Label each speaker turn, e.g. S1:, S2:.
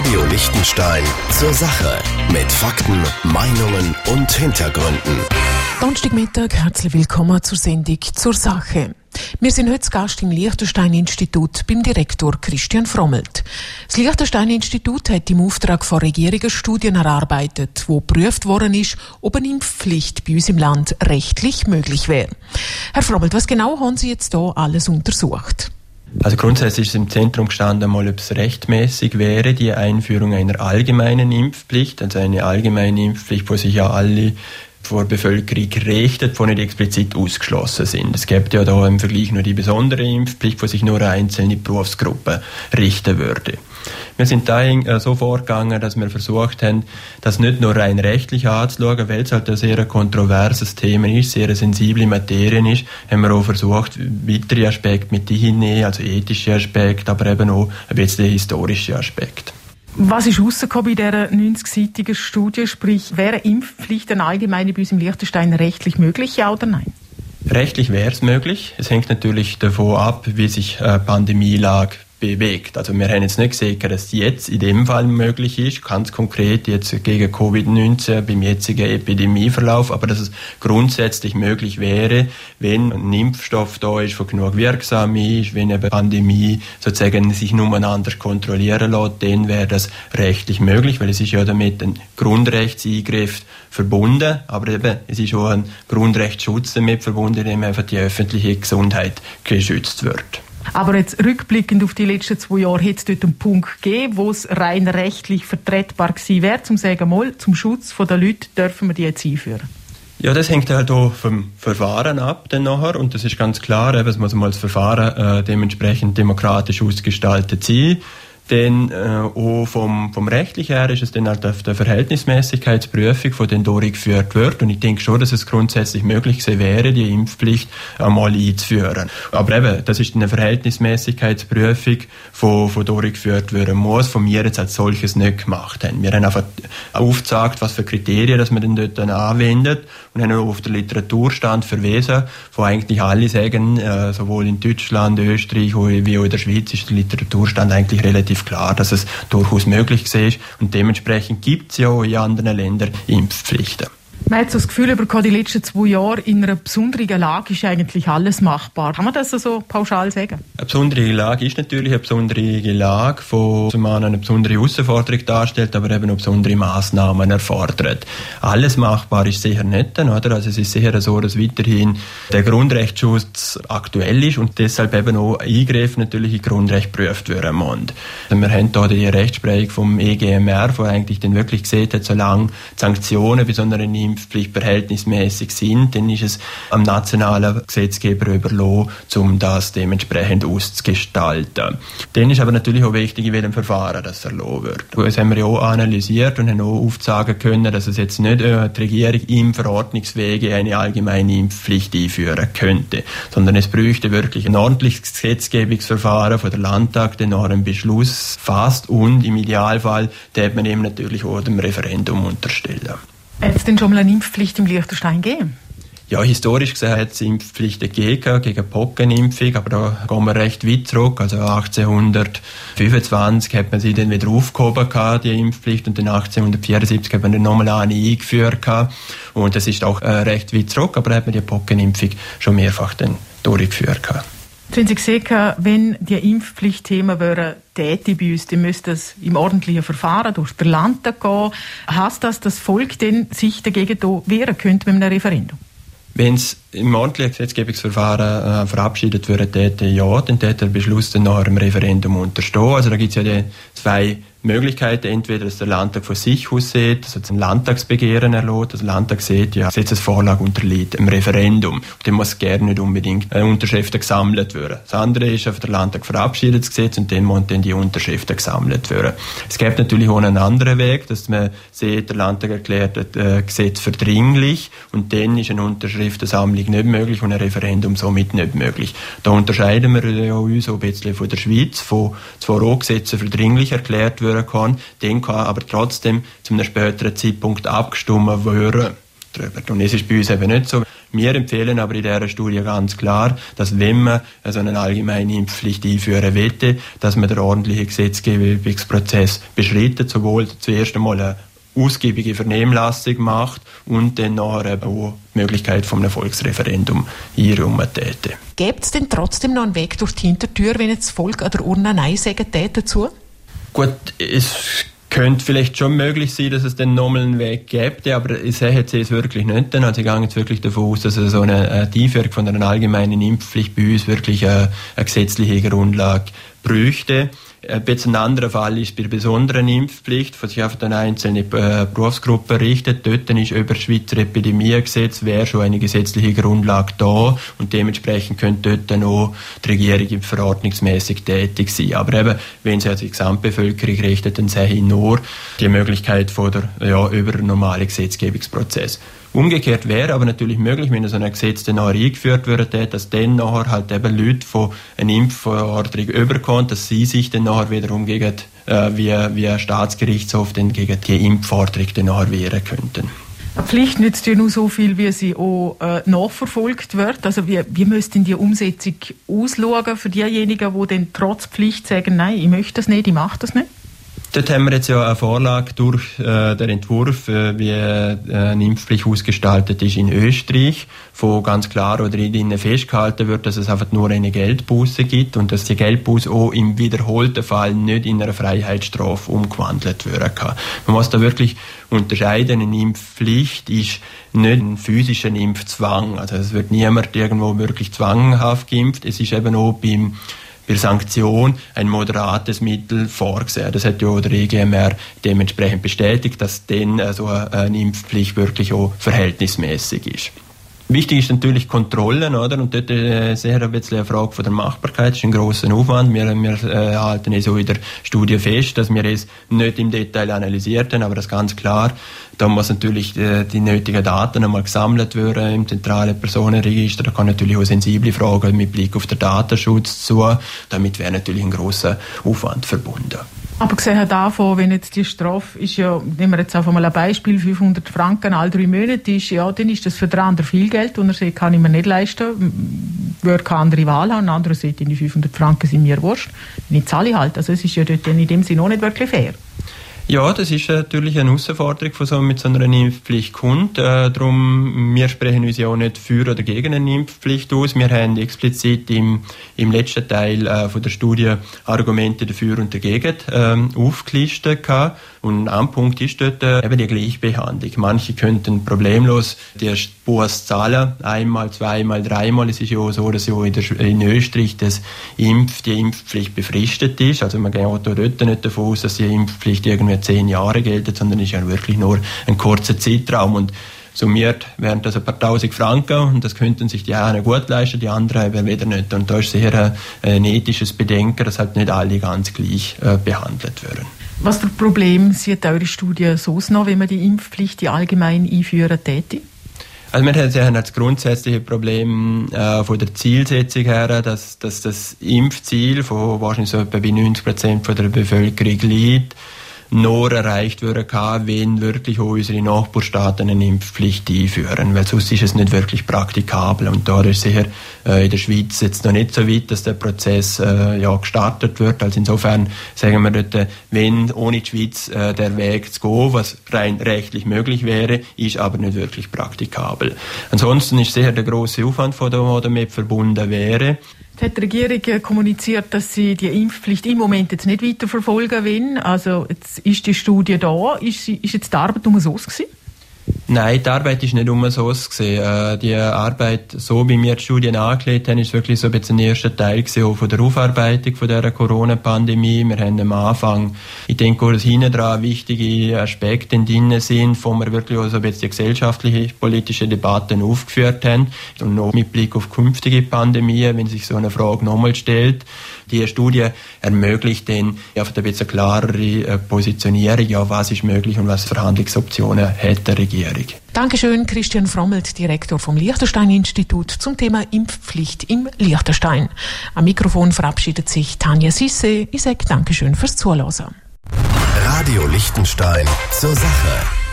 S1: Radio Liechtenstein zur Sache mit Fakten, Meinungen und Hintergründen.
S2: Donnerstagmittag, herzlich willkommen zur Sendung zur Sache. Wir sind heute zu Gast im Liechtenstein-Institut beim Direktor Christian Frommelt. Das Liechtenstein-Institut hat im Auftrag von Regierungen Studien erarbeitet, wo geprüft worden ist, ob eine Impfpflicht bei uns im Land rechtlich möglich wäre. Herr Frommelt, was genau haben Sie jetzt hier alles untersucht?
S3: Also grundsätzlich ist im Zentrum gestanden, mal ob es rechtmäßig wäre, die Einführung einer allgemeinen Impfpflicht, also eine allgemeine Impfpflicht, wo sich ja alle vor Bevölkerung richtet, die nicht explizit ausgeschlossen sind. Es gibt ja da im Vergleich nur die besondere Impfpflicht, die sich nur eine einzelne Berufsgruppe richten würde. Wir sind da so vorgegangen, dass wir versucht haben, das nicht nur rein rechtlich anzuschauen, weil es halt ein sehr kontroverses Thema ist, sehr sensible Materie ist, haben wir auch versucht, weitere Aspekte mit hineinzunehmen, also ethische Aspekte, aber eben auch ein bisschen historische Aspekte.
S2: Was ist rausgekommen bei dieser 90-seitigen Studie? Sprich, wäre Impfpflicht eine allgemeine bei uns im Liechtenstein rechtlich möglich, ja oder nein?
S3: Rechtlich wäre es möglich. Es hängt natürlich davon ab, wie sich die Pandemielage bewegt. Also wir haben jetzt nicht gesehen, dass es jetzt in dem Fall möglich ist, ganz konkret jetzt gegen Covid-19 beim jetzigen Epidemieverlauf, aber dass es grundsätzlich möglich wäre, wenn ein Impfstoff da ist, der genug wirksam ist, wenn eine Pandemie sozusagen sich nur anders kontrollieren lässt, dann wäre das rechtlich möglich, weil es ist ja damit ein Grundrechtseingriff verbunden, aber eben es ist auch ein Grundrechtsschutz damit verbunden, indem einfach die öffentliche Gesundheit geschützt wird.
S2: Aber jetzt rückblickend auf die letzten 2 Jahre hätte es dort einen Punkt gegeben, wo es rein rechtlich vertretbar gewesen wäre, zum sagen, mal, zum Schutz der Leute dürfen wir die jetzt einführen.
S3: Ja, das hängt halt auch vom Verfahren ab dann nachher, und das ist ganz klar, es muss mal das Verfahren dementsprechend demokratisch ausgestaltet sein. Denn auch vom Rechtlichen her ist es dann halt auf der Verhältnismäßigkeitsprüfung, die dann durchgeführt wird. Und ich denke schon, dass es grundsätzlich möglich gewesen wäre, die Impfpflicht einmal einzuführen. Aber eben, das ist eine Verhältnismäßigkeitsprüfung, die durchgeführt werden muss, von mir jetzt als solches nicht gemacht haben. Wir haben einfach aufgezeigt, was für Kriterien dass man dann dort anwendet, und haben auch auf den Literaturstand verwiesen, wo eigentlich alle sagen, sowohl in Deutschland, Österreich wie auch in der Schweiz ist der Literaturstand eigentlich relativ klar, dass es durchaus möglich ist, und dementsprechend gibt es ja auch in anderen Ländern Impfpflichten.
S2: Man hat so das Gefühl, über die letzten 2 Jahre in einer besonderen Lage ist eigentlich alles machbar. Kann man das so pauschal sagen?
S3: Eine besondere Lage ist natürlich eine besondere Lage, die zum einen eine besondere Herausforderung darstellt, aber eben auch besondere Massnahmen erfordert. Alles machbar ist sicher nicht, oder? Also es ist sicher so, dass weiterhin der Grundrechtsschutz aktuell ist und deshalb eben auch Eingriffe natürlich in Grundrecht geprüft werden müssen. Also wir haben hier die Rechtsprechung vom EGMR, wo eigentlich dann wirklich gesehen hat, solange Sanktionen bei so einer Impfpflicht verhältnismäßig sind, dann ist es am nationalen Gesetzgeber überlassen, um das dementsprechend auszugestalten. Dann ist aber natürlich auch wichtig, in welchem Verfahren das erlaubt wird. Das haben wir ja auch analysiert und haben auch aufzeigen können, dass es jetzt nicht die Regierung im Verordnungswege eine allgemeine Impfpflicht einführen könnte, sondern es bräuchte wirklich ein ordentliches Gesetzgebungsverfahren von der Landtag, der einen Beschluss fasst, und im Idealfall darf man eben natürlich auch dem Referendum unterstellen.
S2: Hat es denn schon mal eine Impfpflicht im Liechtenstein gegeben?
S3: Ja, historisch gesehen hat es Impfpflichten gegeben, gegen Pockenimpfung, aber da gehen wir recht weit zurück. Also 1825 hat man sie dann wieder aufgehoben, die Impfpflicht, und dann 1874 hat man dann nochmal eine eingeführt. Und das ist auch recht weit zurück, aber da hat man die Pockenimpfung schon mehrfach dann durchgeführt.
S2: Jetzt haben Sie gesehen, wenn die Impfpflichtthemen wären tätig bei uns, dann müsste das im ordentlichen Verfahren durch den Landtag gehen. Heißt das, dass das Volk denn sich dagegen wehren könnte mit einem Referendum?
S3: Wenn es im ordentlichen Gesetzgebungsverfahren verabschiedet würde, ja, dann täte der Beschluss dann nach dem Referendum unterstehen. Also da gibt es ja die 2 Möglichkeiten. Entweder, dass der Landtag von sich aus sieht, dass er ein Landtagsbegehren erlässt, dass der Landtag sieht, ja, Gesetzesvorlage unterliegt einem Referendum. Dann muss gerne nicht unbedingt Unterschriften gesammelt werden. Das andere ist, auf der Landtag verabschiedet das Gesetz, und dann müssen dann die Unterschriften gesammelt werden. Es gibt natürlich auch einen anderen Weg, dass man sieht, der Landtag erklärt das Gesetz für dringlich, und dann ist eine Unterschriftensammlung nicht möglich und ein Referendum somit nicht möglich. Da unterscheiden wir uns auch ein bisschen von der Schweiz, wo zwar auch Gesetze für dringlich erklärt werden kann, dann kann aber trotzdem zu einem späteren Zeitpunkt abgestimmt werden. Und es ist bei uns eben nicht so. Wir empfehlen aber in dieser Studie ganz klar, dass wenn man so eine allgemeine Impfpflicht einführen möchte, dass man den ordentlichen Gesetzgebungsprozess beschreitet, sowohl zuerst einmal eine ausgiebige Vernehmlassung macht und dann nachher auch die Möglichkeit von einem Volksreferendum einräumen täte.
S2: Gibt es denn trotzdem noch einen Weg durch die Hintertür, wenn jetzt das Volk an der Urne Nein sagen täte dazu?
S3: Gut, es könnte vielleicht schon möglich sein, dass es dann nochmal einen Weg gäbe, aber ich sehe es wirklich nicht. Also ich gehe jetzt wirklich davon aus, dass so eine Einführung von einer allgemeinen Impfpflicht bei uns wirklich eine gesetzliche Grundlage bräuchte. Ein anderer Fall ist bei der besonderen Impfpflicht, die sich auf eine einzelne Berufsgruppe richtet. Dort ist über das Schweizer Epidemiegesetz wäre schon eine gesetzliche Grundlage da und dementsprechend könnte dort dann auch die Regierung verordnungsmäßig tätig sein. Aber eben, wenn sie an die Gesamtbevölkerung richtet, dann sehe ich nur die Möglichkeit von der über den normalen Gesetzgebungsprozess. Umgekehrt wäre aber natürlich möglich, wenn so ein Gesetz dann nachher eingeführt würde, dass dann nachher halt eben Leute von einer Impfverordnung überkommen, dass sie sich dann nachher wiederum gegen wie ein Staatsgerichtshof dann gegen die Impfverordnung dann nachher wehren könnten.
S2: Eine Pflicht nützt ja nur so viel, wie sie auch nachverfolgt wird. Also wie müsste die Umsetzung ausschauen für diejenigen, die dann trotz Pflicht sagen, nein, ich möchte das nicht, ich mache das nicht?
S3: Dort haben wir jetzt ja eine Vorlage durch den Entwurf, wie eine Impfpflicht ausgestaltet ist in Österreich, wo ganz klar oder drinnen festgehalten wird, dass es einfach nur eine Geldbuße gibt und dass die Geldbuße auch im wiederholten Fall nicht in eine Freiheitsstrafe umgewandelt werden kann. Man muss da wirklich unterscheiden, eine Impfpflicht ist nicht ein physischer Impfzwang, also es wird niemand irgendwo wirklich zwanghaft geimpft, es ist eben auch bei Sanktion ein moderates Mittel vorgesehen. Das hat ja der EGMR dementsprechend bestätigt, dass dann so eine Impfpflicht wirklich auch verhältnismäßig ist. Wichtig ist natürlich Kontrollen, oder? Und dort ist sicher ein bisschen eine Frage von der Machbarkeit. Das ist ein grosser Aufwand. Wir halten es auch in der Studie fest, dass wir es nicht im Detail analysiert haben, aber das ist ganz klar. Da muss natürlich die nötigen Daten einmal gesammelt werden im zentralen Personenregister. Da kann natürlich auch sensible Fragen mit Blick auf den Datenschutz zu. Damit wäre natürlich ein grosser Aufwand verbunden.
S2: Aber gesehen davon, wenn jetzt die Strafe ist ja, nehmen wir jetzt einfach mal ein Beispiel, 500 Franken alle 3 Monate ist, ja, dann ist das für den anderen viel Geld und er sagt, kann ich mir nicht leisten, würde keine andere Wahl haben, und andere sagt, die 500 Franken sind mir wurscht, dann zahle ich halt. Also es ist ja dort in dem Sinne auch nicht wirklich fair.
S3: Ja, das ist natürlich eine Herausforderung, die mit so einer Impfpflicht kommt. Darum, wir sprechen uns ja auch nicht für oder gegen eine Impfpflicht aus. Wir haben explizit im letzten Teil von der Studie Argumente dafür und dagegen aufgelistet gehabt. Und ein Punkt ist dort eben die Gleichbehandlung. Manche könnten problemlos die Buße zahlen, einmal, zweimal, dreimal. Es ist ja auch so, dass ja in Österreich die Impfpflicht befristet ist. Also man geht auch dort nicht davon aus, dass die Impfpflicht irgendwie 10 Jahre gilt, sondern ist ja wirklich nur ein kurzer Zeitraum. Und summiert wären das ein paar tausend Franken und das könnten sich die einen gut leisten, die anderen eben wieder nicht. Und da ist sicher ein ethisches Bedenken, dass halt nicht alle ganz gleich behandelt werden.
S2: Was für Probleme sieht eure Studie sonst noch, wenn man die Impfpflicht die allgemein einführen täte?
S3: Also wir sehen das grundsätzliche Problem von der Zielsetzung her, dass das Impfziel von wahrscheinlich so etwa bei 90% von der Bevölkerung liegt, nur erreicht werden kann, wenn wirklich auch unsere Nachbarstaaten eine Impfpflicht einführen, weil sonst ist es nicht wirklich praktikabel und da ist sicher in der Schweiz jetzt noch nicht so weit, dass der Prozess gestartet wird. Also insofern sagen wir dort, wenn ohne die Schweiz der Weg zu gehen, was rein rechtlich möglich wäre, ist aber nicht wirklich praktikabel. Ansonsten ist sicher der grosse Aufwand, der damit verbunden wäre.
S2: Hat die Regierung kommuniziert, dass sie die Impfpflicht im Moment jetzt nicht weiterverfolgen will? Also jetzt ist die Studie da. Ist jetzt die Arbeit umsonst gewesen?
S3: Nein, die Arbeit ist nicht umsonst gewesen. Die Arbeit, so wie wir die Studien angelegt haben, ist wirklich so ein bisschen der erste Teil gewesen, von der Aufarbeitung von dieser Corona-Pandemie. Wir haben am Anfang, ich denke auch, dass hinten dran wichtige Aspekte drin sind, wo wir wirklich auch so ein bisschen die gesellschaftliche, politische Debatten aufgeführt haben. Und noch mit Blick auf künftige Pandemien, wenn sich so eine Frage nochmal stellt. Die Studie ermöglicht dann einfach ein bisschen klarere Positionierung, ja, was ist möglich und was für Handlungsoptionen hat die Regierung.
S2: Dankeschön, Christian Frommelt, Direktor vom Liechtenstein-Institut zum Thema Impfpflicht im Liechtenstein. Am Mikrofon verabschiedet sich Tanja Sisse. Ich sage Dankeschön fürs Zuhören.
S1: Radio Liechtenstein zur Sache.